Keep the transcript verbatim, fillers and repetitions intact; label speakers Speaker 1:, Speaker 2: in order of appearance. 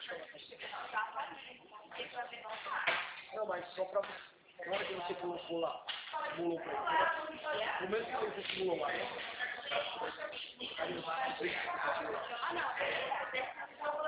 Speaker 1: Não, mas só pra... Na hora que você colocou lá, simulou pra ele. No mesmo que você simulou lá, né? Aí você...